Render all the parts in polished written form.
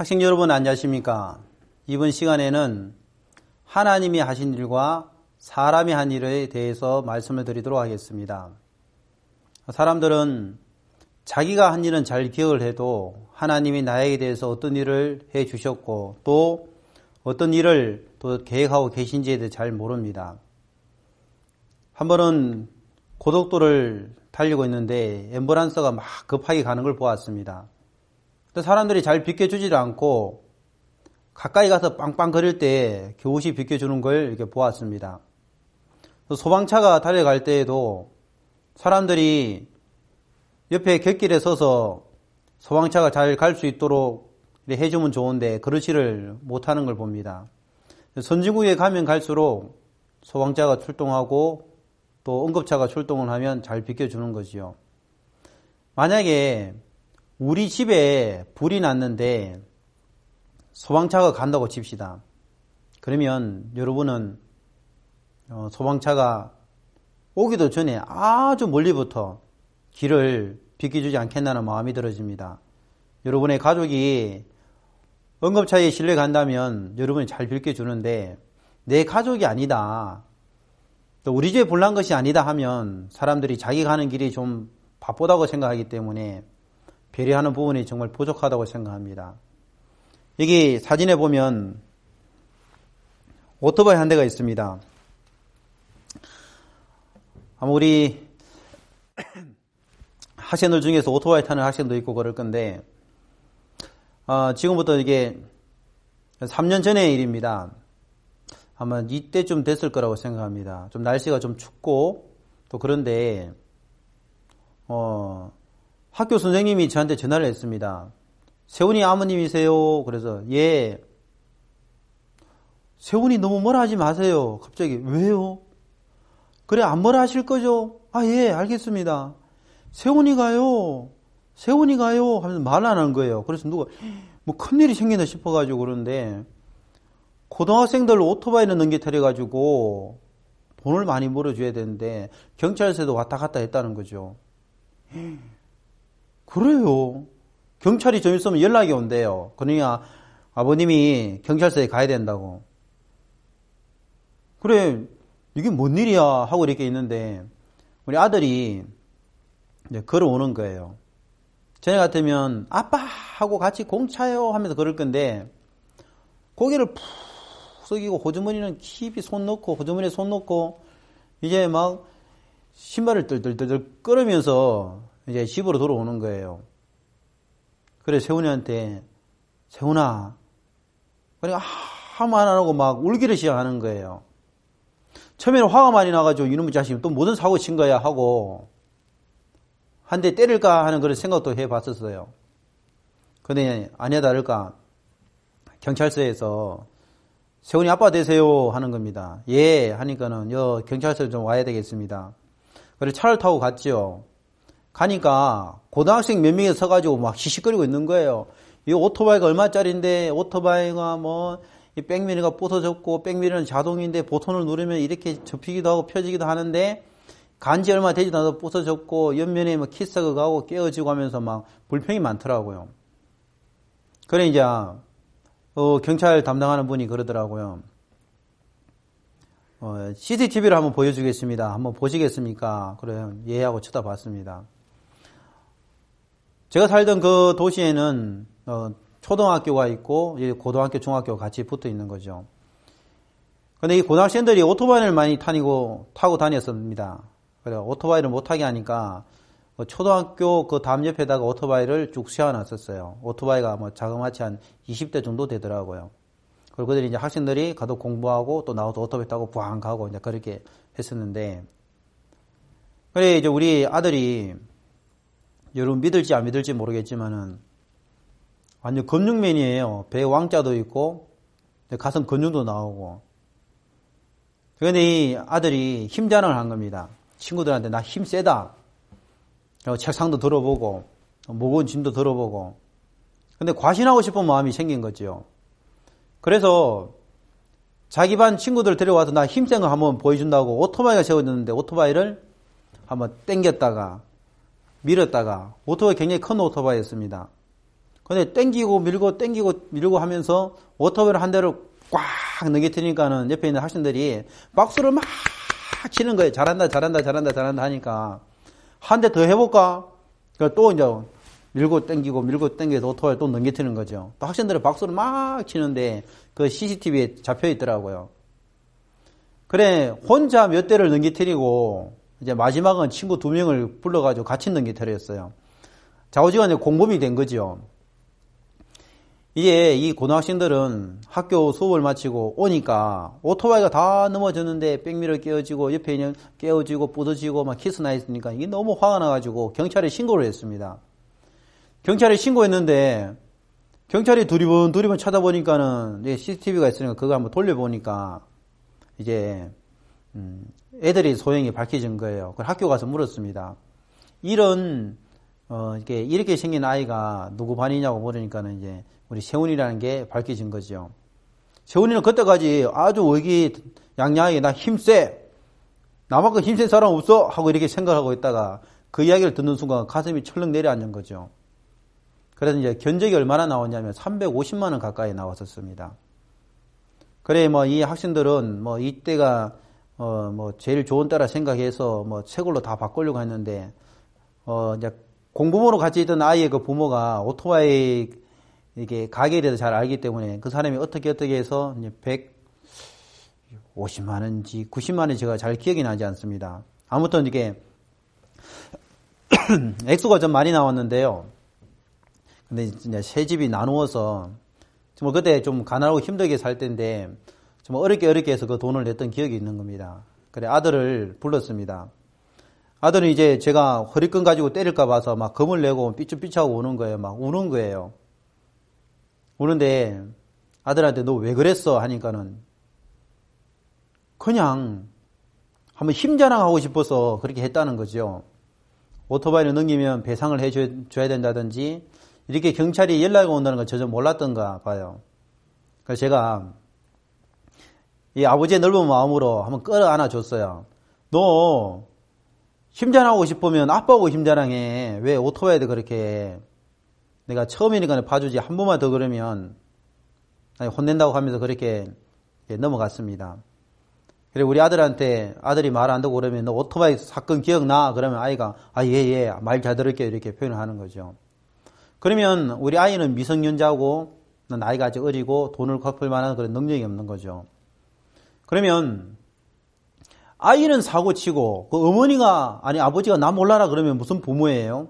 학생 여러분 안녕하십니까? 이번 시간에는 하나님이 하신 일과 사람이 한 일에 대해서 말씀을 드리도록 하겠습니다. 사람들은 자기가 한 일은 잘 기억을 해도 하나님이 나에게 대해서 어떤 일을 해 주셨고 또 어떤 일을 또 계획하고 계신지에 대해 잘 모릅니다. 한 번은 고속도로를 달리고 있는데 앰뷸런스가 막 급하게 가는 걸 보았습니다. 근데 사람들이 잘 비켜주지도 않고 가까이 가서 빵빵거릴 때 겨우시 비켜주는 걸 이렇게 보았습니다. 소방차가 달려갈 때에도 사람들이 옆에 곁길에 서서 소방차가 잘 갈 수 있도록 해주면 좋은데 그러지를 못하는 걸 봅니다. 선진국에 가면 갈수록 소방차가 출동하고 또 응급차가 출동을 하면 잘 비켜주는 거지요. 만약에 우리 집에 불이 났는데 소방차가 간다고 칩시다. 그러면 여러분은 소방차가 오기도 전에 아주 멀리부터 길을 비켜주지 않겠다는 마음이 들어집니다. 여러분의 가족이 응급차에 실려 간다면 여러분이 잘 비켜주는데 내 가족이 아니다. 또 우리 집에 불난 것이 아니다 하면 사람들이 자기 가는 길이 좀 바쁘다고 생각하기 때문에 배려하는 부분이 정말 부족하다고 생각합니다. 여기 사진에 보면 오토바이 한 대가 있습니다. 아마 우리 학생들 중에서 오토바이 타는 학생도 있고 그럴 건데 지금부터 이게 3년 전의 일입니다. 아마 이때쯤 됐을 거라고 생각합니다. 좀 날씨가 좀 춥고 또 그런데 학교 선생님이 저한테 전화를 했습니다. 세훈이 아버님이세요? 그래서 예. 세훈이 너무 뭐라 하지 마세요. 갑자기 왜요? 그래 안 뭐라 하실 거죠? 아 예 알겠습니다. 세훈이가요 하면서 말 안 하는 거예요. 그래서 누가 뭐 큰일이 생기나 싶어가지고 그러는데 고등학생들 오토바이는 넘겨타려가지고 돈을 많이 물어줘야 되는데 경찰서에도 왔다 갔다 했다는 거죠. 그래요. 경찰이 좀 있으면 연락이 온대요. 그러니까 아버님이 경찰서에 가야 된다고. 그래 이게 뭔 일이야 하고 이렇게 있는데 우리 아들이 이제 걸어오는 거예요. 전에 같으면 아빠 하고 같이 공차요 하면서 그럴 건데 고개를 푹 숙이고 호주머니는 깊이 손 넣고 호주머니에 손 넣고 이제 막 신발을 뜰뜰뜰 끌으면서 이제 집으로 돌아오는 거예요. 그래 세훈이한테 세훈아 그러니까 아무 말 안 하고 막 울기를 시작하는 거예요. 처음에는 화가 많이 나가지고 이놈의 자식이 또 무슨 사고 친 거야 하고 한 대 때릴까 하는 그런 생각도 해봤었어요. 근데 아니야 다를까 경찰서에서 세훈이 아빠 되세요 하는 겁니다. 예 하니까는 경찰서 좀 와야 되겠습니다. 그래서 차를 타고 갔죠. 가니까 고등학생 몇 명이 서가지고 막 시시거리고 있는 거예요. 이 오토바이가 얼마짜리인데 오토바이가 뭐 이 백미러가 부서졌고 백미러는 자동인데 버튼을 누르면 이렇게 접히기도 하고 펴지기도 하는데 간지 얼마 되지도 않아서 부서졌고 옆면에 뭐 키스가 가고 깨어지고 하면서 막 불평이 많더라고요. 그래 이제 경찰 담당하는 분이 그러더라고요. CCTV를 한번 보여주겠습니다. 한번 보시겠습니까? 그래 예 하고 쳐다봤습니다. 제가 살던 그 도시에는 초등학교가 있고 고등학교, 중학교가 같이 붙어 있는 거죠. 근데 이 고등학생들이 오토바이를 많이 타고 다녔습니다. 그래 오토바이를 못 타게 하니까 초등학교 그 담 옆에다가 오토바이를 쭉 세워놨었어요. 오토바이가 뭐 자그마치 한 20대 정도 되더라고요. 그리고 그들이 이제 학생들이 가도 공부하고 또 나와서 오토바이 타고 부항 가고 이제 그렇게 했었는데 그래 이제 우리 아들이 여러분 믿을지 안 믿을지 모르겠지만은 완전 근육맨이에요. 배에 왕자도 있고 가슴 근육도 나오고. 그런데 이 아들이 힘 자랑을 한 겁니다. 친구들한테 나 힘 세다. 책상도 들어보고 무거운 짐도 들어보고. 근데 과신하고 싶은 마음이 생긴 거죠. 그래서 자기 반 친구들 데려와서 나 힘센 거 한번 보여준다고 오토바이가 세워졌는데 오토바이를 한번 당겼다가 밀었다가 오토바이 굉장히 큰 오토바이였습니다. 근데 땡기고 밀고 하면서 오토바이를 한 대를 꽉 넘겨뜨리니까는 옆에 있는 학생들이 박수를 막 치는 거예요. 잘한다 하니까. 한 대 더 해볼까? 또 이제 밀고 땡겨서 오토바이를 또 넘겨뜨리는 거죠. 또 학생들은 박수를 막 치는데 그 CCTV에 잡혀 있더라고요. 그래, 혼자 몇 대를 넘겨뜨리고 이제 마지막은 친구 2명을 불러가지고 같이 넘겨뜨렸어요. 좌우지간에 공범이 된 거죠. 이제 이 고등학생들은 학교 수업을 마치고 오니까 오토바이가 다 넘어졌는데 백미러 깨어지고 옆에 있는 깨어지고 부서지고 막 키스나 있으니까 이게 너무 화가 나가지고 경찰에 신고를 했습니다. 경찰에 신고했는데 경찰이 두리번 쳐다보니까는 CCTV가 있으니까 그거 한번 돌려보니까 이제 애들이 소행이 밝혀진 거예요. 그걸 학교 가서 물었습니다. 이렇게 생긴 아이가 누구 반이냐고 물으니까는 이제 우리 세훈이라는 게 밝혀진 거죠. 세훈이는 그때까지 아주 의기양양하게 나 힘세! 나만큼 힘센 사람 없어! 하고 이렇게 생각하고 있다가 그 이야기를 듣는 순간 가슴이 철렁 내려앉는 거죠. 그래서 이제 견적이 얼마나 나왔냐면 350만 원 가까이 나왔었습니다. 그래, 이 학생들은 이때가 제일 좋은 때라 생각해서 최고로 다 바꾸려고 했는데, 이제 공부모로 같이 있던 아이의 그 부모가 오토바이 이게 가게에 대해서 잘 알기 때문에 그 사람이 어떻게 해서 이제 150만 원인지 90만 원인지 제가 잘 기억이 나지 않습니다. 아무튼 이게 액수가 좀 많이 나왔는데요. 근데 이제 세 집이 나누어서 그때 좀 가난하고 힘들게 살 때인데 좀 어렵게 해서 그 돈을 냈던 기억이 있는 겁니다. 그래 아들을 불렀습니다. 아들은 이제 제가 허리끈 가지고 때릴까 봐서 막 겁을 내고 삐죽삐죽하고 오는 거예요. 막 우는 거예요. 우는데 아들한테 너 왜 그랬어? 하니까는 그냥 한번 힘자랑하고 싶어서 그렇게 했다는 거죠. 오토바이를 넘기면 배상을 해줘야 된다든지 이렇게 경찰이 연락이 온다는 걸 전혀 몰랐던가 봐요. 그래서 제가 이 아버지의 넓은 마음으로 한번 끌어안아 줬어요. 너 힘자랑하고 싶으면 아빠하고 힘자랑해. 왜 오토바이도 그렇게 해? 내가 처음이니까 봐주지 한 번만 더 그러면 혼낸다고 하면서 그렇게 넘어갔습니다. 그리고 우리 아들한테 아들이 말 안 듣고 그러면 너 오토바이 사건 기억나? 그러면 아이가 예 말 잘 들을게요 이렇게 표현을 하는 거죠. 그러면 우리 아이는 미성년자고 나이가 아직 어리고 돈을 갚을 만한 그런 능력이 없는 거죠. 그러면 아이는 사고치고 그 어머니가 아버지가 나 몰라라 그러면 무슨 부모예요?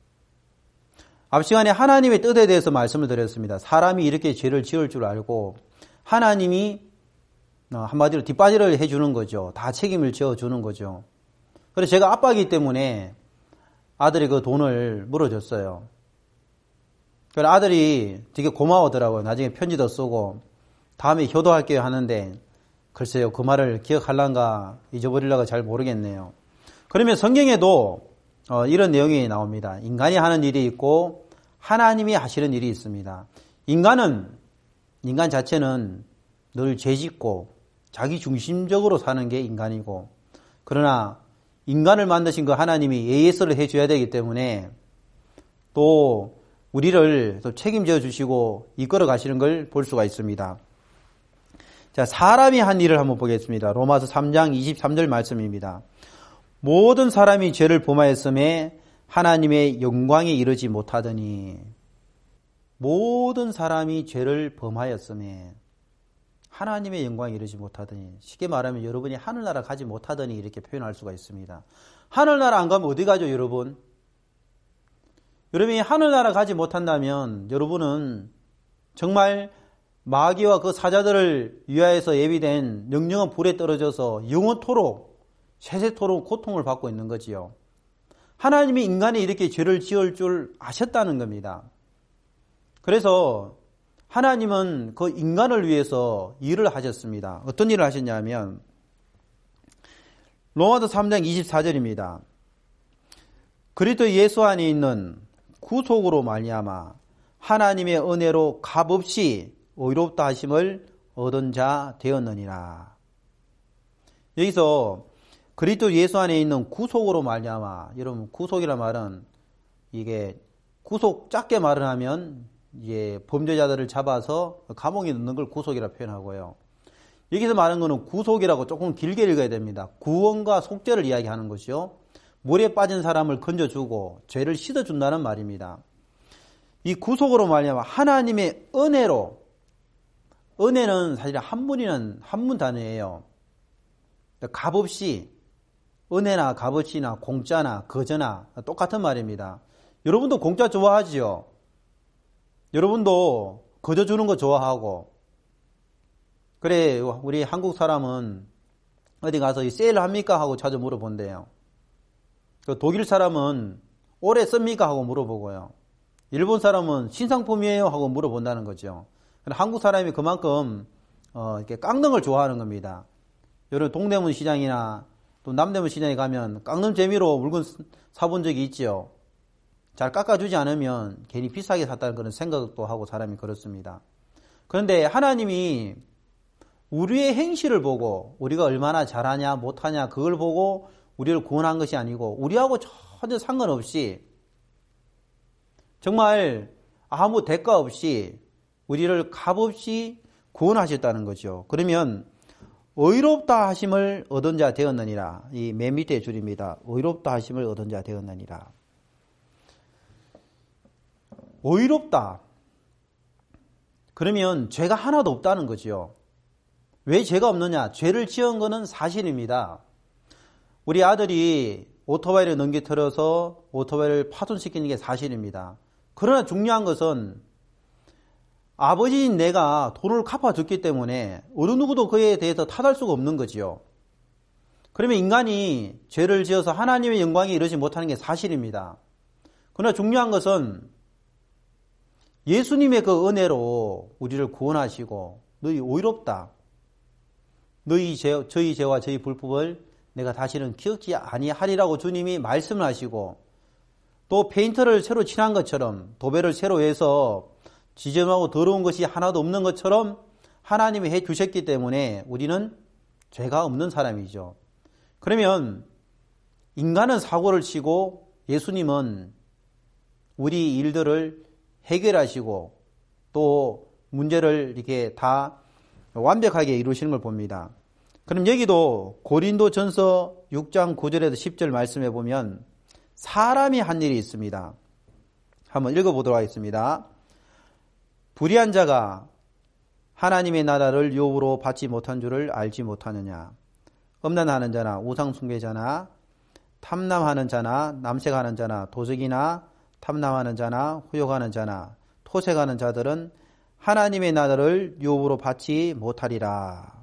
앞 시간에 하나님의 뜻에 대해서 말씀을 드렸습니다. 사람이 이렇게 죄를 지을 줄 알고 하나님이 한마디로 뒷바지를 해주는 거죠. 다 책임을 지어주는 거죠. 그래서 제가 아빠이기 때문에 아들이 그 돈을 물어줬어요. 그래서 아들이 되게 고마워하더라고요. 나중에 편지도 쓰고 다음에 효도할게요 하는데 글쎄요 그 말을 기억할란가 잊어버리려고 잘 모르겠네요. 그러면 성경에도 이런 내용이 나옵니다. 인간이 하는 일이 있고 하나님이 하시는 일이 있습니다. 인간 자체는 늘 죄짓고 자기 중심적으로 사는 게 인간이고 그러나 인간을 만드신 그 하나님이 AS를 해줘야 되기 때문에 또 우리를 또 책임져 주시고 이끌어 가시는 걸 볼 수가 있습니다. 자, 사람이 한 일을 한번 보겠습니다. 로마서 3장 23절 말씀입니다. 모든 사람이 죄를 범하였음에 하나님의 영광에 이르지 못하더니 모든 사람이 죄를 범하였음에 하나님의 영광에 이르지 못하더니 쉽게 말하면 여러분이 하늘나라 가지 못하더니 이렇게 표현할 수가 있습니다. 하늘나라 안 가면 어디 가죠 여러분? 여러분이 하늘나라 가지 못한다면 여러분은 정말 마귀와 그 사자들을 위하여서 예비된 영영한 불에 떨어져서 영원토록 세세토록 고통을 받고 있는 거지요. 하나님이 인간이 이렇게 죄를 지을 줄 아셨다는 겁니다. 그래서 하나님은 그 인간을 위해서 일을 하셨습니다. 어떤 일을 하셨냐면 로마서 3장 24절입니다. 그리스도 예수 안에 있는 구속으로 말미암아 하나님의 은혜로 값없이 의롭다 하심을 얻은 자 되었느니라. 여기서 그리스도 예수 안에 있는 구속으로 말미암아 여러분 구속이란 말은 이게 구속 작게 말을 하면 범죄자들을 잡아서 감옥에 넣는 걸 구속이라 표현하고요. 여기서 말하는 것은 구속이라고 조금 길게 읽어야 됩니다. 구원과 속죄를 이야기하는 것이요. 물에 빠진 사람을 건져주고 죄를 씻어준다는 말입니다. 이 구속으로 말하면 하나님의 은혜로, 은혜는 사실 한문 단어예요. 값없이, 은혜나 값없이나 공짜나 거저나 똑같은 말입니다. 여러분도 공짜 좋아하지요? 여러분도 거저 주는 거 좋아하고, 그래, 우리 한국 사람은 어디 가서 이 세일 합니까? 하고 자주 물어본대요. 독일 사람은 오래 씁니까? 하고 물어보고요. 일본 사람은 신상품이에요? 하고 물어본다는 거죠. 한국 사람이 그만큼 이렇게 깎는 걸 좋아하는 겁니다. 여러분 동대문 시장이나 또 남대문 시장에 가면 깎는 재미로 물건 사본 적이 있죠. 잘 깎아주지 않으면 괜히 비싸게 샀다는 그런 생각도 하고 사람이 그렇습니다. 그런데 하나님이 우리의 행실을 보고 우리가 얼마나 잘하냐 못하냐 그걸 보고 우리를 구원한 것이 아니고 우리하고 전혀 상관없이 정말 아무 대가 없이 우리를 값없이 구원하셨다는 거죠. 그러면 의롭다 하심을 얻은 자 되었느니라. 이 맨 밑에 줄입니다. 의롭다 하심을 얻은 자 되었느니라. 의롭다. 그러면 죄가 하나도 없다는 거죠. 왜 죄가 없느냐? 죄를 지은 것은 사실입니다. 우리 아들이 오토바이를 넘기틀어서 오토바이를 파손시키는 게 사실입니다. 그러나 중요한 것은 아버지인 내가 돈을 갚아줬기 때문에 어느 누구도 그에 대해서 탓할 수가 없는 거지요. 그러면 인간이 죄를 지어서 하나님의 영광에 이르지 못하는 게 사실입니다. 그러나 중요한 것은 예수님의 그 은혜로 우리를 구원하시고 너희 의롭다. 저희 죄와 저희 불법을 내가 다시는 기억지 아니하리라고 주님이 말씀을 하시고 또 페인트를 새로 칠한 것처럼 도배를 새로 해서 지저분하고 더러운 것이 하나도 없는 것처럼 하나님이 해 주셨기 때문에 우리는 죄가 없는 사람이죠. 그러면 인간은 사고를 치고 예수님은 우리 일들을 해결하시고 또 문제를 이렇게 다 완벽하게 이루시는 걸 봅니다. 그럼 여기도 고린도전서 6장 9절에서 10절 말씀해 보면 사람이 한 일이 있습니다. 한번 읽어보도록 하겠습니다. 불의한 자가 하나님의 나라를 유업으로 받지 못한 줄을 알지 못하느냐. 음란하는 자나 우상 숭배자나 탐남하는 자나 남색하는 자나 도적이나 탐남하는 자나 후욕하는 자나 토색하는 자들은 하나님의 나라를 유업으로 받지 못하리라.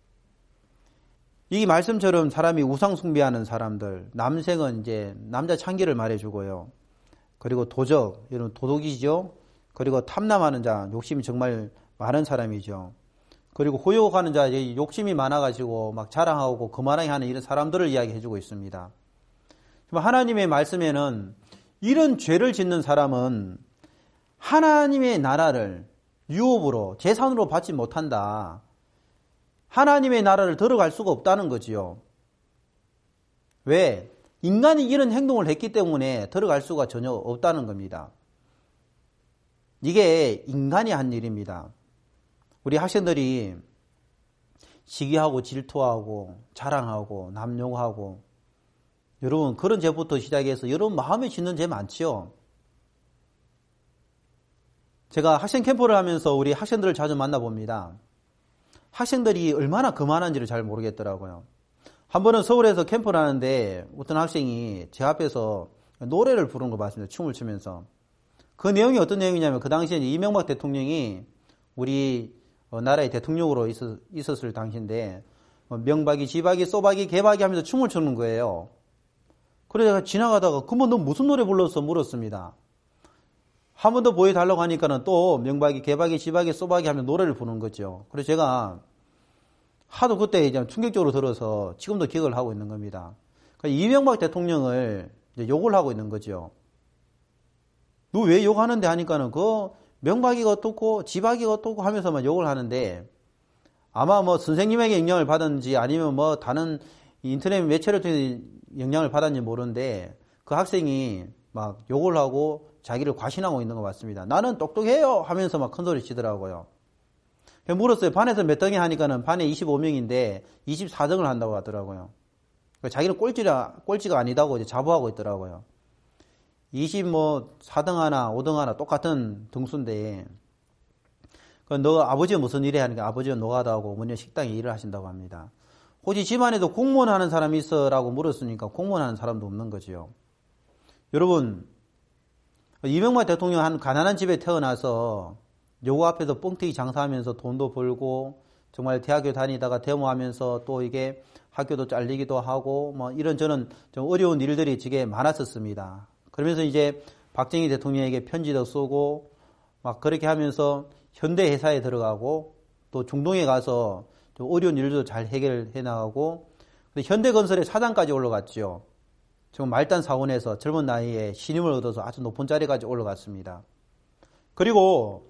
이 말씀처럼 사람이 우상 숭배하는 사람들, 남색은 이제 남자 창기를 말해주고요. 그리고 도적, 이런 도둑이죠. 그리고 탐남하는 자, 욕심이 정말 많은 사람이죠. 그리고 호욕하는 자, 욕심이 많아가지고 막 자랑하고 거만하게 하는 이런 사람들을 이야기해주고 있습니다. 하나님의 말씀에는 이런 죄를 짓는 사람은 하나님의 나라를 유업으로, 재산으로 받지 못한다. 하나님의 나라를 들어갈 수가 없다는 거지요. 왜? 인간이 이런 행동을 했기 때문에 들어갈 수가 전혀 없다는 겁니다. 이게 인간이 한 일입니다. 우리 학생들이 시기하고 질투하고 자랑하고 남용하고 여러분 그런 죄부터 시작해서 여러분 마음에 짓는 죄 많지요. 제가 학생 캠프를 하면서 우리 학생들을 자주 만나봅니다. 학생들이 얼마나 거만한지를 잘 모르겠더라고요. 한 번은 서울에서 캠프를 하는데 어떤 학생이 제 앞에서 노래를 부르는 거 봤습니다. 춤을 추면서. 그 내용이 어떤 내용이냐면 그 당시에 이명박 대통령이 우리 나라의 대통령으로 있었을 당시인데 명박이, 지박이, 쏘박이, 개박이 하면서 춤을 추는 거예요. 그래서 제가 지나가다가 그러면 너 무슨 노래 불렀어? 물었습니다. 한 번 더 보여달라고 하니까는 또 명박이, 개박이, 지박이, 쏘박이 하면 노래를 부르는 거죠. 그래서 제가 하도 그때 이제 충격적으로 들어서 지금도 기억을 하고 있는 겁니다. 그러니까 이명박 대통령을 이제 욕을 하고 있는 거죠. 너 왜 욕하는데 하니까는 그 명박이가 어떻고 지박이가 어떻고 하면서만 욕을 하는데 아마 뭐 선생님에게 영향을 받았는지 아니면 뭐 다른 인터넷 매체를 통해 영향을 받았는지 모르는데 그 학생이 막 욕을 하고 자기를 과신하고 있는 것 같습니다. 나는 똑똑해요 하면서 막 큰소리 치더라고요. 물었어요. 반에서 몇 등이 하니까는 반에 25명인데 24등을 한다고 하더라고요. 자기는 꼴찌가 아니다고 이제 자부하고 있더라고요. 4등 하나, 5등 하나 똑같은 등수인데, 너 아버지가 무슨 일을 하니까 아버지가 노가다하고 어머니가 식당에 일을 하신다고 합니다. 혹시 집안에도 공무원 하는 사람이 있어라고 물었으니까 공무원 하는 사람도 없는 거지요. 여러분, 이명박 대통령 한 가난한 집에 태어나서 요거 앞에서 뻥튀기 장사하면서 돈도 벌고 정말 대학교 다니다가 데모하면서 또 이게 학교도 잘리기도 하고 뭐 이런 저는 좀 어려운 일들이 되게 많았었습니다. 그러면서 이제 박정희 대통령에게 편지도 쓰고 막 그렇게 하면서 현대 회사에 들어가고 또 중동에 가서 좀 어려운 일도 잘 해결해 나가고 현대건설의 사장까지 올라갔죠. 지금 말단 사원에서 젊은 나이에 신임을 얻어서 아주 높은 자리까지 올라갔습니다. 그리고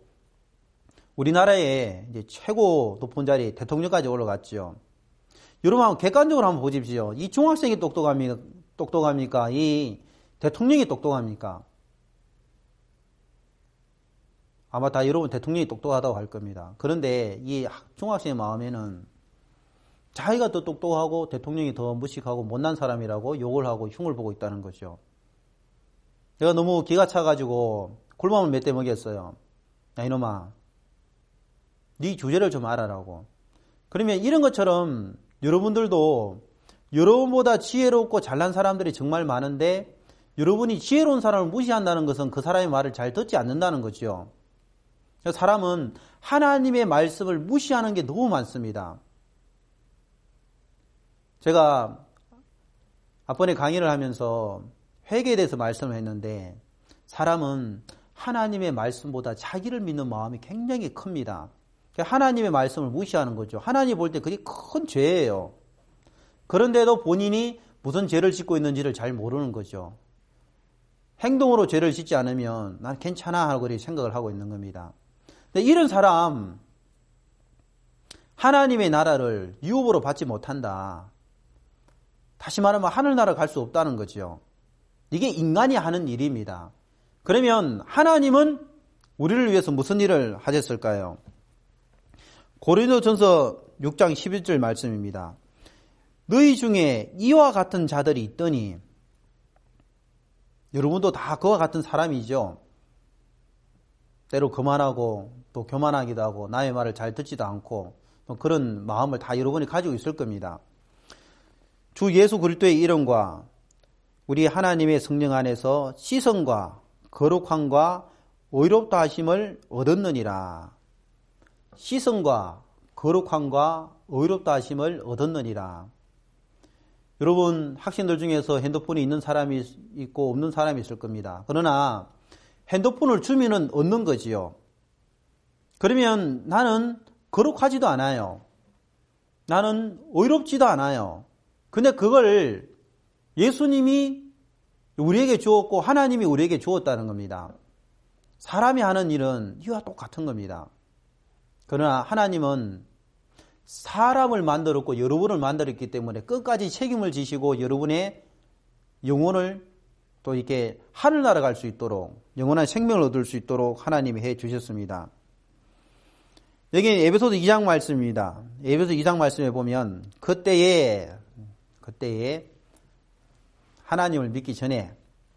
우리나라의 이제 최고 높은 자리 대통령까지 올라갔죠. 여러분 한번 객관적으로 한번 보십시오. 이 중학생이 똑똑합니까? 이 대통령이 똑똑합니까? 아마 다 여러분 대통령이 똑똑하다고 할 겁니다. 그런데 이 중학생의 마음에는 자기가 더 똑똑하고 대통령이 더 무식하고 못난 사람이라고 욕을 하고 흉을 보고 있다는 거죠. 내가 너무 기가 차가지고 굴밤을 몇 대 먹였어요. 야 이놈아, 네 주제를 좀 알아라고. 그러면 이런 것처럼 여러분들도 여러분보다 지혜롭고 잘난 사람들이 정말 많은데 여러분이 지혜로운 사람을 무시한다는 것은 그 사람의 말을 잘 듣지 않는다는 거죠. 사람은 하나님의 말씀을 무시하는 게 너무 많습니다. 제가 앞번에 강의를 하면서 회개에 대해서 말씀을 했는데 사람은 하나님의 말씀보다 자기를 믿는 마음이 굉장히 큽니다. 하나님의 말씀을 무시하는 거죠. 하나님 볼 때 그게 큰 죄예요. 그런데도 본인이 무슨 죄를 짓고 있는지를 잘 모르는 거죠. 행동으로 죄를 짓지 않으면 난 괜찮아 하고 생각을 하고 있는 겁니다. 근데 이런 사람 하나님의 나라를 유업으로 받지 못한다. 다시 말하면 하늘나라 갈 수 없다는 거죠. 이게 인간이 하는 일입니다. 그러면 하나님은 우리를 위해서 무슨 일을 하셨을까요? 고린도전서 6장 11절 말씀입니다. 너희 중에 이와 같은 자들이 있더니, 여러분도 다 그와 같은 사람이죠. 때로 거만하고 또 교만하기도 하고 남의 말을 잘 듣지도 않고 그런 마음을 다 여러분이 가지고 있을 겁니다. 주 예수 그리스도의 이름과 우리 하나님의 성령 안에서 시선과 거룩함과 의롭다 하심을 얻었느니라. 시선과 거룩함과 의롭다 하심을 얻었느니라. 여러분 학생들 중에서 핸드폰이 있는 사람이 있고 없는 사람이 있을 겁니다. 그러나 핸드폰을 주면은 얻는 거지요. 그러면 나는 거룩하지도 않아요. 나는 의롭지도 않아요. 근데 그걸 예수님이 우리에게 주었고 하나님이 우리에게 주었다는 겁니다. 사람이 하는 일은 이와 똑같은 겁니다. 그러나 하나님은 사람을 만들었고 여러분을 만들었기 때문에 끝까지 책임을 지시고 여러분의 영혼을 또 이렇게 하늘나라 갈 수 있도록 영원한 생명을 얻을 수 있도록 하나님이 해 주셨습니다. 여기 에베소서 2장 말씀입니다. 에베소서 2장 말씀에 보면 그때에 하나님을 믿기 전에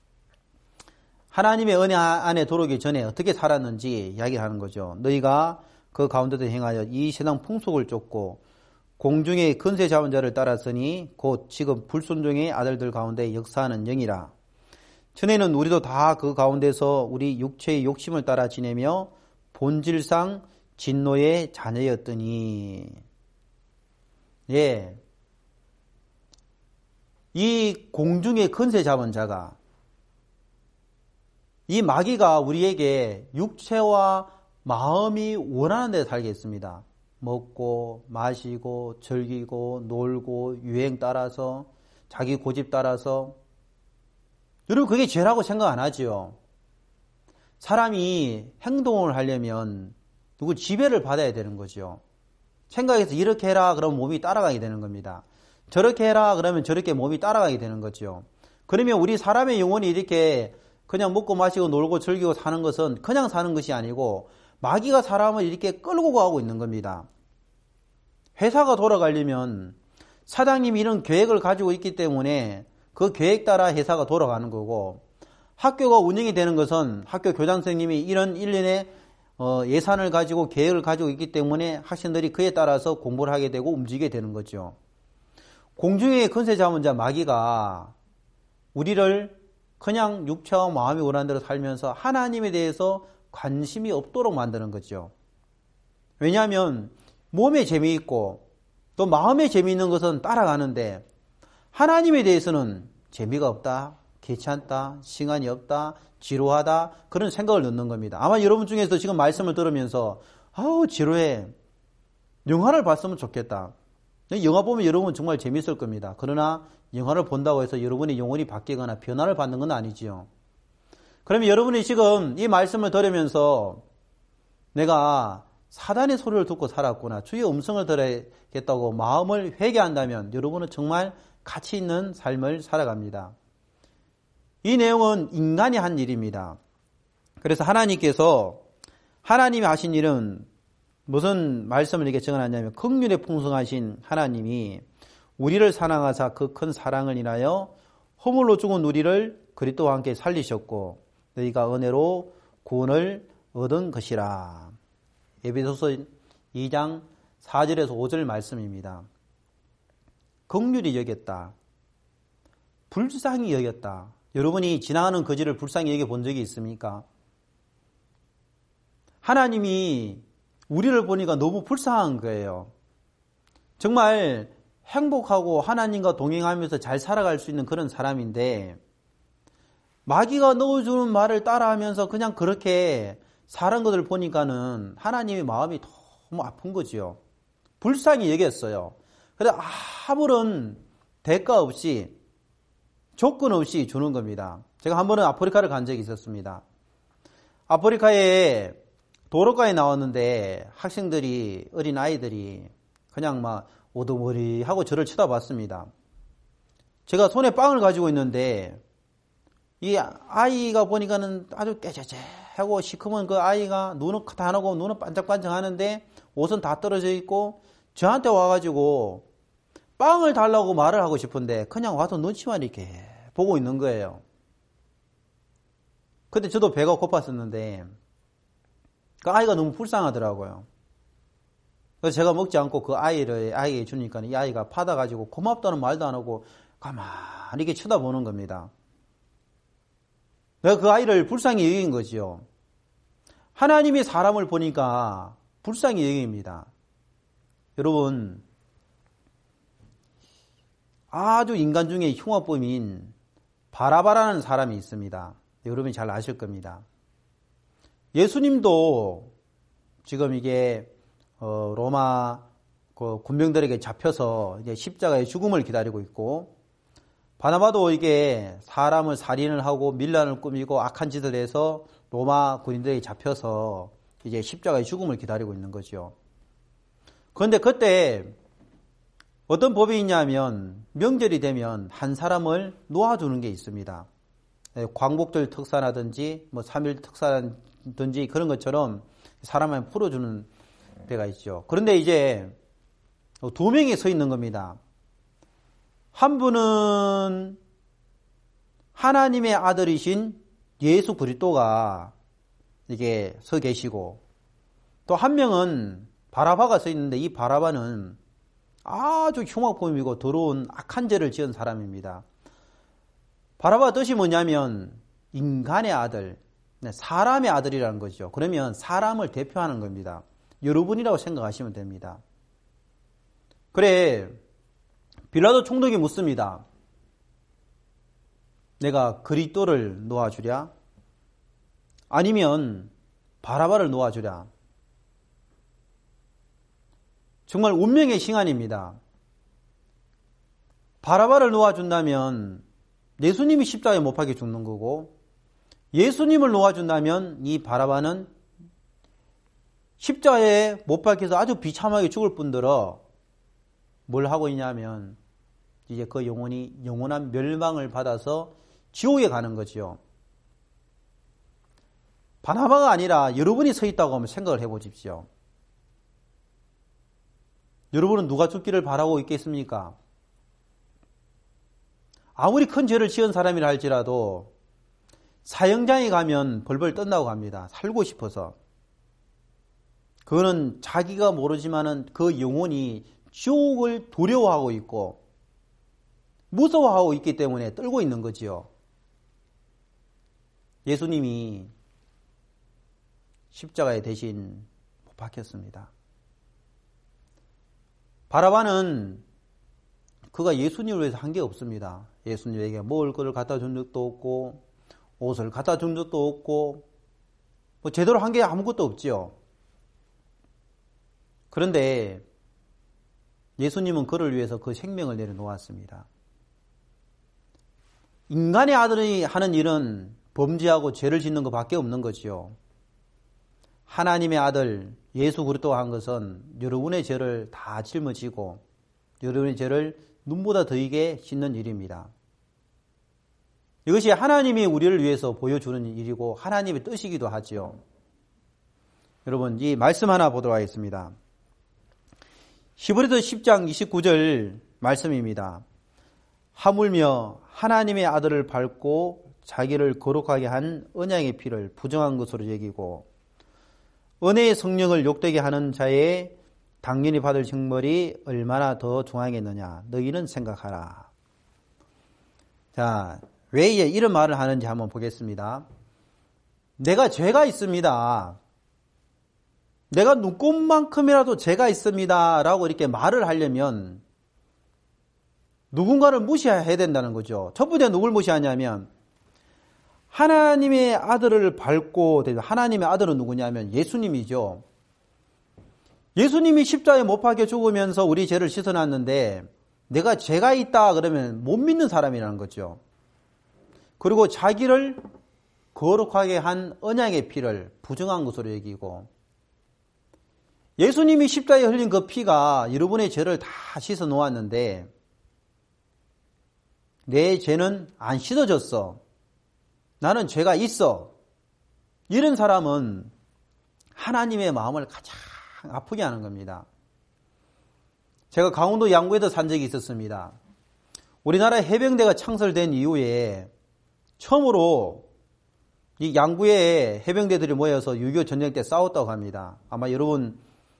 하나님의 은혜 안에 들어오기 전에 어떻게 살았는지 이야기하는 거죠. 너희가 그 가운데도 행하여 이 세상 풍속을 쫓고 공중의 근세 잡은 자를 따랐으니 곧 지금 불순종의 아들들 가운데 역사하는 영이라. 전에는 우리도 다 그 가운데서 우리 육체의 욕심을 따라 지내며 본질상 진노의 자녀였더니. 예. 이 공중의 근세 잡은 자가 이 마귀가 우리에게 육체와 마음이 원하는 데 살게 했습니다. 먹고 마시고 즐기고 놀고 유행 따라서 자기 고집 따라서. 여러분 그게 죄라고 생각 안 하지요. 사람이 행동을 하려면 누구 지배를 받아야 되는 거죠. 생각해서 이렇게 해라 그러면 몸이 따라가게 되는 겁니다. 저렇게 해라 그러면 저렇게 몸이 따라가게 되는 거죠. 그러면 우리 사람의 영혼이 이렇게 그냥 먹고 마시고 놀고 즐기고 사는 것은 그냥 사는 것이 아니고 마귀가 사람을 이렇게 끌고 가고 있는 겁니다. 회사가 돌아가려면 사장님이 이런 계획을 가지고 있기 때문에 그 계획 따라 회사가 돌아가는 거고, 학교가 운영이 되는 것은 학교 교장 선생님이 이런 일련의 예산을 가지고 계획을 가지고 있기 때문에 학생들이 그에 따라서 공부를 하게 되고 움직이게 되는 거죠. 공중의 권세 잡은 자 마귀가 우리를 그냥 육체와 마음이 원하는 대로 살면서 하나님에 대해서 관심이 없도록 만드는 거죠. 왜냐하면 몸에 재미있고 또 마음에 재미있는 것은 따라가는데 하나님에 대해서는 재미가 없다, 귀찮다, 시간이 없다, 지루하다, 그런 생각을 넣는 겁니다. 아마 여러분 중에서 지금 말씀을 들으면서 아우 지루해, 영화를 봤으면 좋겠다. 영화 보면 여러분 정말 재밌을 겁니다. 그러나 영화를 본다고 해서 여러분의 영혼이 바뀌거나 변화를 받는 건 아니지요. 그러면 여러분이 지금 이 말씀을 들으면서 내가 사단의 소리를 듣고 살았구나, 주의 음성을 들어야겠다고 마음을 회개한다면 여러분은 정말 가치 있는 삶을 살아갑니다. 이 내용은 인간이 한 일입니다. 그래서 하나님께서 하나님이 하신 일은 무슨 말씀을 이렇게 적어놨냐면, 긍휼에 풍성하신 하나님이 우리를 사랑하사 그 큰 사랑을 인하여 허물로 죽은 우리를 그리스도와 함께 살리셨고 너희가 은혜로 구원을 얻은 것이라. 에베소서 2장 4절에서 5절 말씀입니다. 긍휼히 여겼다, 불쌍히 여겼다. 여러분이 지나가는 거지를 불쌍히 여겨본 적이 있습니까? 하나님이 우리를 보니까 너무 불쌍한 거예요. 정말 행복하고 하나님과 동행하면서 잘 살아갈 수 있는 그런 사람인데 마귀가 넣어주는 말을 따라하면서 그냥 그렇게 사는 것을 보니까는 하나님의 마음이 너무 아픈 거지요. 불쌍히 여겼어요. 그래서 아무런 대가 없이 조건 없이 주는 겁니다. 제가 한 번은 아프리카를 간 적이 있었습니다. 아프리카에 도로가에 나왔는데 학생들이, 어린 아이들이 그냥 막 오도머리하고 저를 쳐다봤습니다. 제가 손에 빵을 가지고 있는데 이 아이가 보니까는 아주 깨재재하고 시커먼 그 아이가 눈은 커다랗고 눈은 반짝반짝 하는데 옷은 다 떨어져 있고 저한테 와가지고 빵을 달라고 말을 하고 싶은데 그냥 와서 눈치만 이렇게 보고 있는 거예요. 그때 저도 배가 고팠었는데 그 아이가 너무 불쌍하더라고요. 그래서 제가 먹지 않고 그 아이에게 주니까 이 아이가 받아가지고 고맙다는 말도 안 하고 가만히 이렇게 쳐다보는 겁니다. 내가 그 아이를 불쌍히 여긴 거지요. 하나님이 사람을 보니까 불쌍히 여깁니다. 여러분, 아주 인간 중에 흉악범인 바라바라는 사람이 있습니다. 여러분이 잘 아실 겁니다. 예수님도 지금 이게 로마 그 군병들에게 잡혀서 이제 십자가의 죽음을 기다리고 있고, 바나바도 이게 사람을 살인을 하고 밀란을 꾸미고 악한 짓을 해서 로마 군인들에게 잡혀서 이제 십자가의 죽음을 기다리고 있는 거죠. 그런데 그때 어떤 법이 있냐면 명절이 되면 한 사람을 놓아주는 게 있습니다. 광복절 특사라든지 뭐 3일 특사라든지 그런 것처럼 사람을 풀어주는 데가 있죠. 그런데 이제 두 명이 서 있는 겁니다. 한 분은 하나님의 아들이신 예수 그리스도가 이게 서 계시고, 또 한 명은 바라바가 서 있는데 이 바라바는 아주 흉악범이고 더러운 악한 죄를 지은 사람입니다. 바라바 뜻이 뭐냐면 인간의 아들, 사람의 아들이라는 거죠. 그러면 사람을 대표하는 겁니다. 여러분이라고 생각하시면 됩니다. 그래, 빌라도 총독이 묻습니다. 내가 그리스도를 놓아주랴? 아니면 바라바를 놓아주랴? 정말 운명의 시간입니다. 바라바를 놓아준다면 예수님이 십자가에 못 박혀 죽는 거고, 예수님을 놓아준다면 이 바라바는 십자가에 못 박혀서 아주 비참하게 죽을 뿐더러 뭘 하고 있냐면 이제 그 영혼이 영원한 멸망을 받아서 지옥에 가는 거지요. 바나바가 아니라 여러분이 서 있다고 하면 생각을 해보십시오. 여러분은 누가 죽기를 바라고 있겠습니까? 아무리 큰 죄를 지은 사람이라 할지라도 사형장에 가면 벌벌 떤다고 합니다. 살고 싶어서. 그거는 자기가 모르지만은 그 영혼이 지옥을 두려워하고 있고 무서워하고 있기 때문에 떨고 있는 거지요. 예수님이 십자가에 대신 못 박혔습니다. 바라바는 그가 예수님을 위해서 한 게 없습니다. 예수님에게 먹을 것을 갖다 준 적도 없고 옷을 갖다 준 적도 없고 뭐 제대로 한 게 아무것도 없지요. 그런데 예수님은 그를 위해서 그 생명을 내려놓았습니다. 인간의 아들이 하는 일은 범죄하고 죄를 짓는 것밖에 없는 거지요. 하나님의 아들 예수 그리스도가 한 것은 여러분의 죄를 다 짊어지고 여러분의 죄를 눈보다 더하게 씻는 일입니다. 이것이 하나님이 우리를 위해서 보여주는 일이고 하나님의 뜻이기도 하지요. 여러분 이 말씀 하나 보도록 하겠습니다. 히브리서 10장 29절 말씀입니다. 하물며 하나님의 아들을 밟고 자기를 거룩하게 한 언약의 피를 부정한 것으로 여기고 은혜의 성령을 욕되게 하는 자의 당연히 받을 형벌이 얼마나 더 중하겠느냐 너희는 생각하라. 자, 왜 이런 말을 하는지 한번 보겠습니다. 내가 죄가 있습니다. 내가 눈꼽만큼이라도 죄가 있습니다 라고 이렇게 말을 하려면 누군가를 무시해야 된다는 거죠. 첫 번째 누굴 무시하냐면 하나님의 아들을 밟고, 하나님의 아들은 누구냐면 예수님이죠. 예수님이 십자가에 못 박혀 죽으면서 우리 죄를 씻어놨는데 내가 죄가 있다 그러면 못 믿는 사람이라는 거죠. 그리고 자기를 거룩하게 한 언약의 피를 부정한 것으로 여기고 예수님이 십자가에 흘린 그 피가 여러분의 죄를 다 씻어 놓았는데 내 죄는 안 씻어졌어. 나는 죄가 있어. 이런 사람은 하나님의 마음을 가장 아프게 하는 겁니다. 제가 강원도 양구에도 산 적이 있었습니다. 우리나라 해병대가 창설된 이후에 처음으로 이 양구에 해병대들이 모여서 6.25 전쟁 때 싸웠다고 합니다. 아마 여러분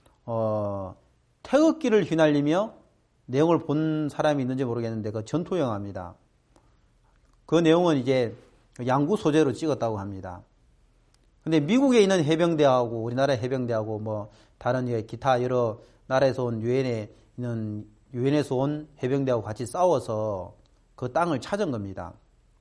태극기를 휘날리며 내용을 본 사람이 있는지 모르겠는데 그 전투 영화입니다. 그 내용은 이제 양구 소재로 찍었다고 합니다. 근데 미국에 있는 해병대하고 우리나라 해병대하고 뭐 다른 기타 여러 나라에서 온 유엔에서 온 해병대하고 같이 싸워서 그 땅을 찾은 겁니다.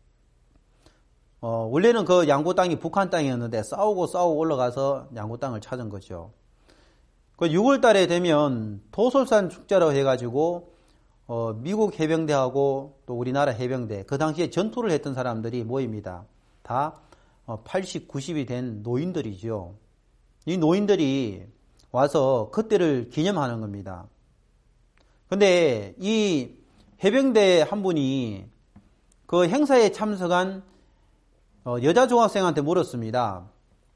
원래는 그 양구 땅이 북한 땅이었는데 싸우고 올라가서 양구 땅을 찾은 거죠. 그 6월 달에 되면 도솔산 축제라고 해가지고 미국 해병대하고 또 우리나라 해병대 그 당시에 전투를 했던 사람들이 모입니다. 다 80, 90이 된 노인들이죠. 이 노인들이 와서 그때를 기념하는 겁니다. 근데 이 해병대 한 분이 그 행사에 참석한 여자 중학생한테 물었습니다.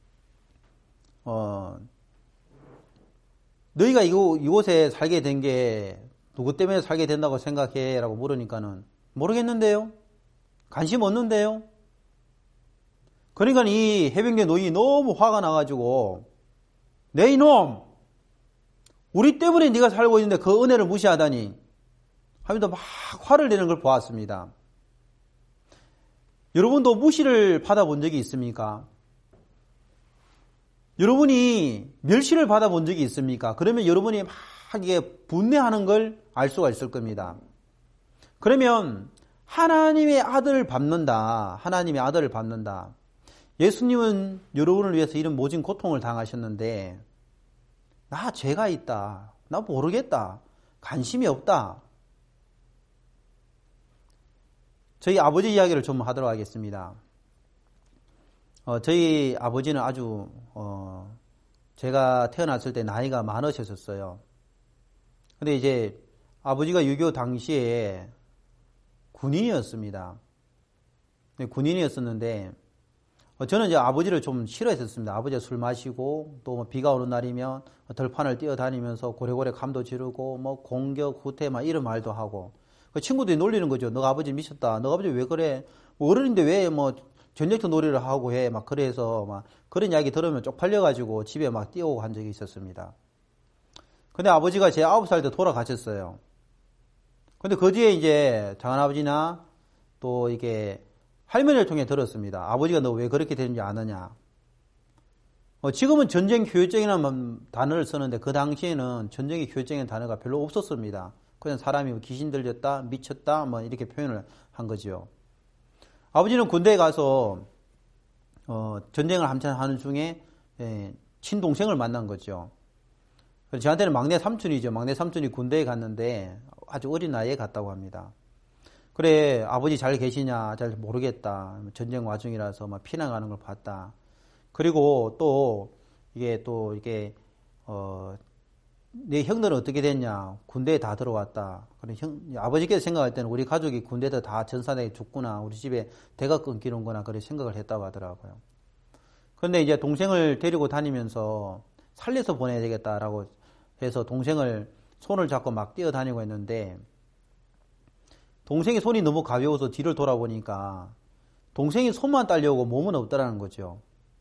너희가 이곳에 살게 된 게 누구 때문에 살게 된다고 생각해? 라고 물으니까는 모르겠는데요? 관심 없는데요? 그러니까 이 해병대 노인이 너무 화가 나가지고 내 이놈! 우리 때문에 네가 살고 있는데 그 은혜를 무시하다니 하면서 막 화를 내는 걸 보았습니다. 여러분도 무시를 받아본 적이 있습니까? 여러분이 멸시를 받아본 적이 있습니까? 그러면 여러분이 막 이게 분내하는 걸 알 수가 있을 겁니다. 그러면 하나님의 아들을 밟는다. 하나님의 아들을 밟는다. 예수님은 여러분을 위해서 이런 모진 고통을 당하셨는데 나 죄가 있다. 나 모르겠다. 관심이 없다. 저희 아버지 이야기를 좀 하도록 하겠습니다. 저희 아버지는 아주 제가 태어났을 때 나이가 많으셨어요. 근데 이제 아버지가 6.25 당시에 군인이었습니다. 군인이었었는데 저는 이제 아버지를 좀 싫어했었습니다. 아버지가 술 마시고 또 뭐 비가 오는 날이면 들판을 뛰어다니면서 고래고래 감도 지르고 뭐 공격, 후퇴 막 이런 말도 하고 그 친구들이 놀리는 거죠. 너가 아버지 미쳤다. 너가 아버지 왜 그래? 뭐 어른인데 왜 뭐 전쟁터 놀이를 하고 해? 막 그래서 막 그런 이야기 들으면 쪽팔려가지고 집에 막 뛰어오고 한 적이 있었습니다. 근데 아버지가 제 9살 때 돌아가셨어요. 근데 그 뒤에 이제 장할아버지나 또 이게 할머니를 통해 들었습니다. 아버지가 너 왜 그렇게 되는지 아느냐. 지금은 전쟁 효율적이라는 단어를 쓰는데 그 당시에는 전쟁의 효율적인 단어가 별로 없었습니다. 그냥 사람이 귀신 들렸다, 미쳤다, 뭐 이렇게 표현을 한 거죠. 아버지는 군대에 가서 전쟁을 한참 하는 중에 친동생을 만난 거죠. 저한테는 막내 삼촌이죠. 막내 삼촌이 군대에 갔는데 아주 어린 나이에 갔다고 합니다. 그래, 아버지 잘 계시냐? 잘 모르겠다. 전쟁 와중이라서 막 피난가는 걸 봤다. 그리고 또 이게 내 형들은 어떻게 됐냐? 군대에 다 들어왔다. 그래, 아버지께서 생각할 때는 우리 가족이 군대에서 다 전사되게 죽구나. 우리 집에 대가 끊기는구나. 그렇게 생각을 했다고 하더라고요. 그런데 이제 동생을 데리고 다니면서 살려서 보내야 되겠다라고 해서 동생을 손을 잡고 막 뛰어다니고 했는데 동생이 손이 너무 가벼워서 뒤를 돌아보니까 동생이 손만 딸려오고 몸은 없더라는 거죠.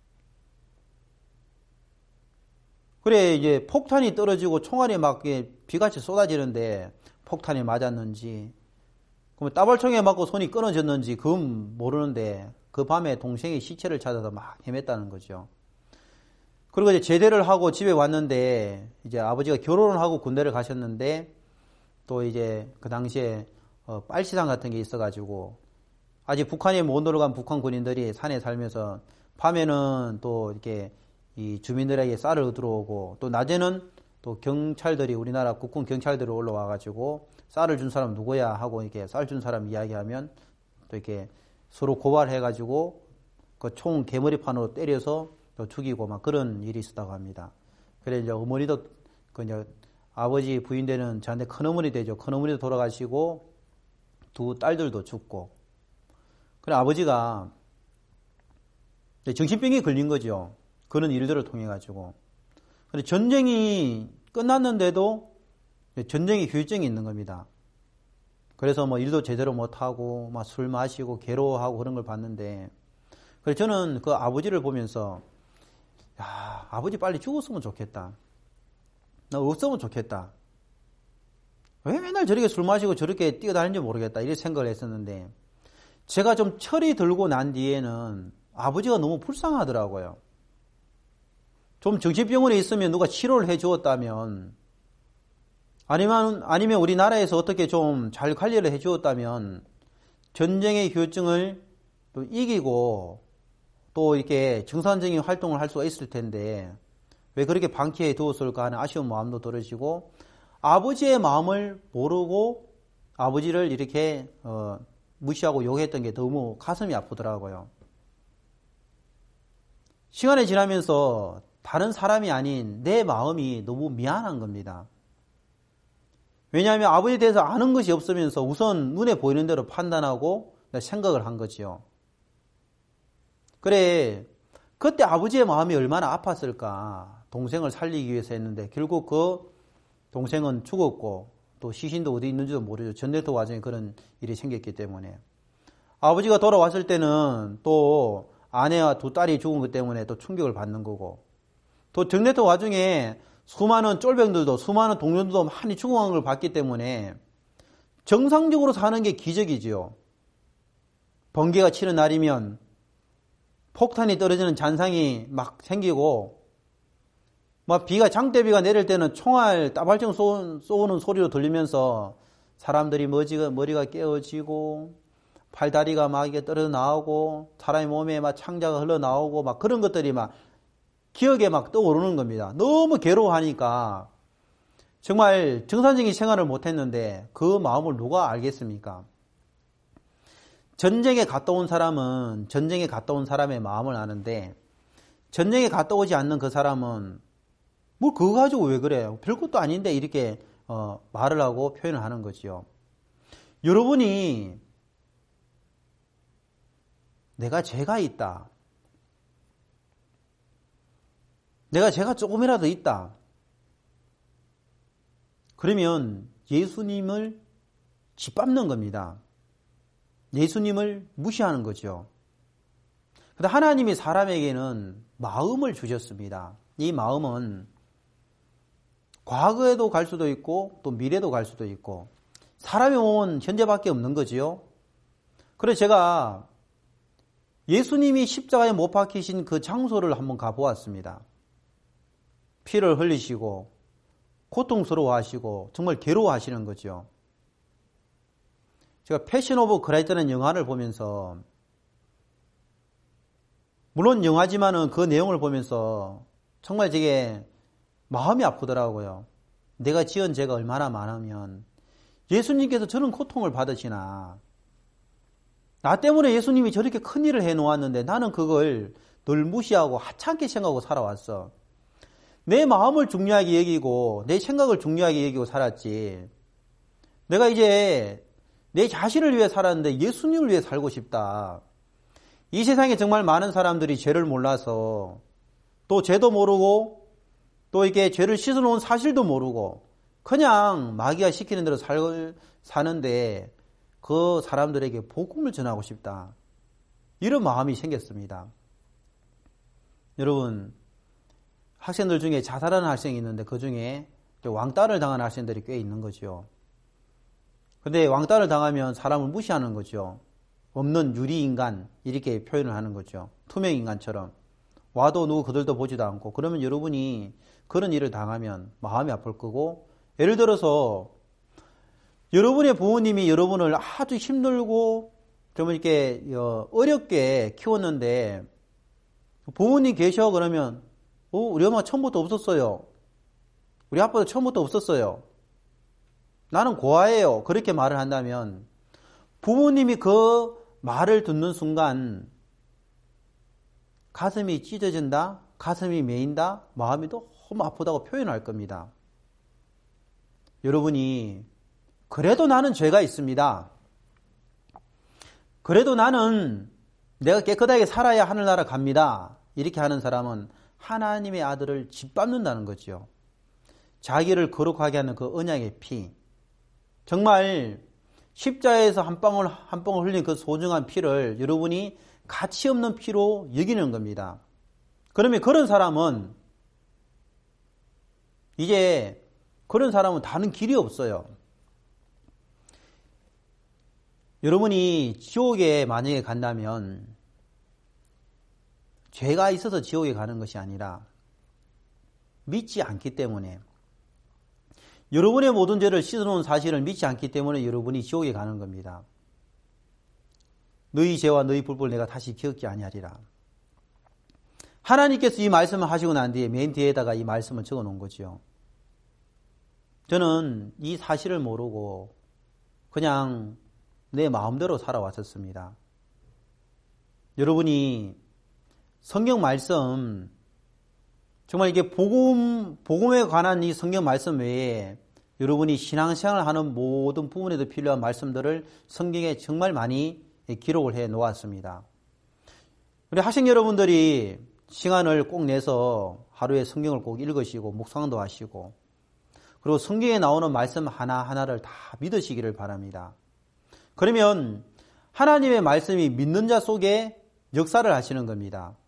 그래 이제 폭탄이 떨어지고 총알이 막 비같이 쏟아지는데 폭탄이 맞았는지 그럼 따발총에 맞고 손이 끊어졌는지 그건 모르는데 그 밤에 동생의 시체를 찾아서 막 헤맸다는 거죠. 그리고 이제 제대를 하고 집에 왔는데 이제 아버지가 결혼을 하고 군대를 가셨는데 또 이제 그 당시에 빨치산 같은 게 있어가지고 아직 북한에 못 들어간 북한 군인들이 산에 살면서 밤에는 또 이렇게 이 주민들에게 쌀을 얻으러 오고 또 낮에는 또 경찰들이 우리나라 국군 경찰들이 올라와가지고 쌀을 준 사람 누구야 하고 이렇게 쌀 준 사람 이야기하면 또 이렇게 서로 고발해가지고 그 총 개머리판으로 때려서 또 죽이고 막 그런 일이 있었다고 합니다. 그래 이제 어머니도 그 이제 아버지 부인되는 저한테 큰어머니 되죠. 큰어머니도 돌아가시고 두 딸들도 죽고 그래 아버지가 정신병이 걸린 거죠. 그런 일들을 통해 가지고. 근데 전쟁이 끝났는데도 전쟁의 후유증이 있는 겁니다. 그래서 뭐 일도 제대로 못하고 막 술 마시고 괴로워하고 그런 걸 봤는데 그래서 저는 그 아버지를 보면서 야 아버지 빨리 죽었으면 좋겠다. 나 없으면 좋겠다. 왜 맨날 저렇게 술 마시고 저렇게 뛰어다니는지 모르겠다. 이렇게 생각을 했었는데 제가 좀 철이 들고 난 뒤에는 아버지가 너무 불쌍하더라고요. 좀 정신병원에 있으면 누가 치료를 해 주었다면 아니면 우리나라에서 어떻게 좀 잘 관리를 해 주었다면 전쟁의 후유증을 또 이기고 또 이렇게 정상적인 활동을 할 수가 있을 텐데 왜 그렇게 방치해 두었을까 하는 아쉬운 마음도 들으시고 아버지의 마음을 모르고 아버지를 이렇게 무시하고 욕했던 게 너무 가슴이 아프더라고요. 시간이 지나면서 다른 사람이 아닌 내 마음이 너무 미안한 겁니다. 왜냐하면 아버지에 대해서 아는 것이 없으면서 우선 눈에 보이는 대로 판단하고 생각을 한 거지요. 그래, 그때 아버지의 마음이 얼마나 아팠을까. 동생을 살리기 위해서 했는데 결국 그 동생은 죽었고 또 시신도 어디 있는지도 모르죠. 전쟁터 와중에 그런 일이 생겼기 때문에. 아버지가 돌아왔을 때는 또 아내와 두 딸이 죽은 것 때문에 또 충격을 받는 거고 또 전쟁터 와중에 수많은 쫄병들도 수많은 동료들도 많이 죽어간 걸 봤기 때문에 정상적으로 사는 게 기적이지요. 번개가 치는 날이면 폭탄이 떨어지는 잔상이 막 생기고 막 비가 장대비가 내릴 때는 총알 따발총 쏘는 소리로 들리면서 사람들이 머리가 깨어지고 팔다리가 막 이게 떨어져 나오고 사람의 몸에 막 창자가 흘러 나오고 막 그런 것들이 막 기억에 막 떠오르는 겁니다. 너무 괴로워하니까 정말 정상적인 생활을 못했는데 그 마음을 누가 알겠습니까? 전쟁에 갔다 온 사람은 전쟁에 갔다 온 사람의 마음을 아는데 전쟁에 갔다 오지 않는 그 사람은 뭐 그거 가지고 왜 그래요? 별것도 아닌데 이렇게 말을 하고 표현을 하는 거지요. 여러분이 내가 죄가 있다. 내가 죄가 조금이라도 있다. 그러면 예수님을 짓밟는 겁니다. 예수님을 무시하는 거죠. 그런데 하나님이 사람에게는 마음을 주셨습니다. 이 마음은 과거에도 갈 수도 있고 또 미래도 갈 수도 있고 사람의 몸은 현재밖에 없는 거지요. 그래서 제가 예수님이 십자가에 못 박히신 그 장소를 한번 가보았습니다. 피를 흘리시고 고통스러워하시고 정말 괴로워하시는 거죠. 제가 패션 오브 크라이스트라는 영화를 보면서 물론 영화지만은 그 내용을 보면서 정말 되게 마음이 아프더라고요. 내가 지은 죄가 얼마나 많으면 예수님께서 저런 고통을 받으시나. 나 때문에 예수님이 저렇게 큰 일을 해놓았는데 나는 그걸 늘 무시하고 하찮게 생각하고 살아왔어. 내 마음을 중요하게 여기고 내 생각을 중요하게 여기고 살았지. 내가 이제 내 자신을 위해 살았는데 예수님을 위해 살고 싶다. 이 세상에 정말 많은 사람들이 죄를 몰라서 또 죄도 모르고 또 이게 죄를 씻어놓은 사실도 모르고 그냥 마귀가 시키는 대로 사는데 그 사람들에게 복음을 전하고 싶다. 이런 마음이 생겼습니다. 여러분, 학생들 중에 자살하는 학생이 있는데 그 중에 왕따를 당한 학생들이 꽤 있는 거죠. 근데 왕따를 당하면 사람을 무시하는 거죠. 없는 유리인간 이렇게 표현을 하는 거죠. 투명인간처럼. 와도 누구 그들도 보지도 않고. 그러면 여러분이 그런 일을 당하면 마음이 아플 거고, 예를 들어서 여러분의 부모님이 여러분을 아주 힘들고 좀 이렇게 어렵게 키웠는데 부모님 계셔 그러면 우리 엄마 처음부터 없었어요. 우리 아빠도 처음부터 없었어요. 나는 고아예요. 그렇게 말을 한다면 부모님이 그 말을 듣는 순간 가슴이 찢어진다, 가슴이 메인다, 마음이 너무 아프다고 표현할 겁니다. 여러분이 그래도 나는 죄가 있습니다. 그래도 나는 내가 깨끗하게 살아야 하늘나라 갑니다. 이렇게 하는 사람은 하나님의 아들을 짓밟는다는 거죠. 자기를 거룩하게 하는 그 언약의 피. 정말 십자가에서 한 방울 한 방울 흘린 그 소중한 피를 여러분이 가치 없는 피로 여기는 겁니다. 그러면 그런 사람은 이제 그런 사람은 다른 길이 없어요. 여러분이 지옥에 만약에 간다면 죄가 있어서 지옥에 가는 것이 아니라 믿지 않기 때문에 여러분의 모든 죄를 씻어놓은 사실을 믿지 않기 때문에 여러분이 지옥에 가는 겁니다. 너희 죄와 너희 불법을 내가 다시 기억지 아니하리라. 하나님께서 이 말씀을 하시고 난 뒤에 맨 뒤에다가 이 말씀을 적어 놓은 거죠. 저는 이 사실을 모르고 그냥 내 마음대로 살아왔었습니다. 여러분이 성경 말씀, 정말 이게 복음에 관한 이 성경 말씀 외에 여러분이 신앙생활을 하는 모든 부분에도 필요한 말씀들을 성경에 정말 많이 기록을 해 놓았습니다. 우리 학생 여러분들이 시간을 꼭 내서 하루에 성경을 꼭 읽으시고 묵상도 하시고 그리고 성경에 나오는 말씀 하나하나를 다 믿으시기를 바랍니다. 그러면 하나님의 말씀이 믿는 자 속에 역사를 하시는 겁니다.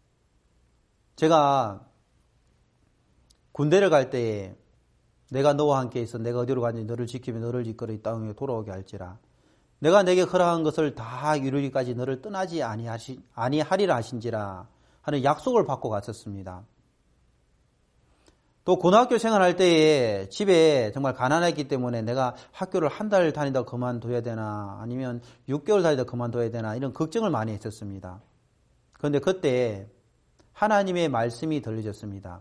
제가 군대를 갈 때에 내가 너와 함께 있어 내가 어디로 가든지 너를 지키며 너를 이끌어 이 땅에 돌아오게 할지라 내가 내게 허락한 것을 다 이루기까지 너를 떠나지 아니하리라 하신지라 하는 약속을 받고 갔었습니다. 또 고등학교 생활할 때에 집에 정말 가난했기 때문에 내가 학교를 한 달 다니다 그만둬야 되나 아니면 6개월 다니다 그만둬야 되나 이런 걱정을 많이 했었습니다. 그런데 그때 하나님의 말씀이 들려졌습니다.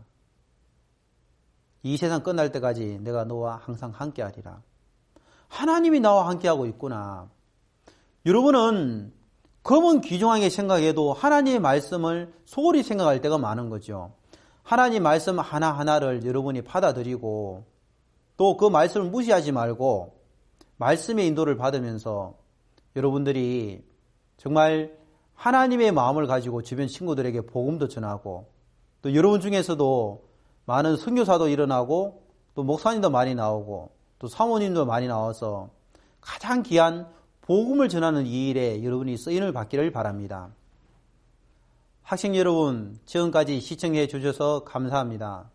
이 세상 끝날 때까지 내가 너와 항상 함께하리라. 하나님이 나와 함께하고 있구나. 여러분은 검은 귀중하게 생각해도 하나님의 말씀을 소홀히 생각할 때가 많은 거죠. 하나님 말씀 하나하나를 여러분이 받아들이고 또 그 말씀을 무시하지 말고 말씀의 인도를 받으면서 여러분들이 정말 하나님의 마음을 가지고 주변 친구들에게 복음도 전하고 또 여러분 중에서도 많은 선교사도 일어나고 또 목사님도 많이 나오고 또 사모님도 많이 나와서 가장 귀한 복음을 전하는 이 일에 여러분이 쓰임을 받기를 바랍니다. 학생 여러분, 지금까지 시청해 주셔서 감사합니다.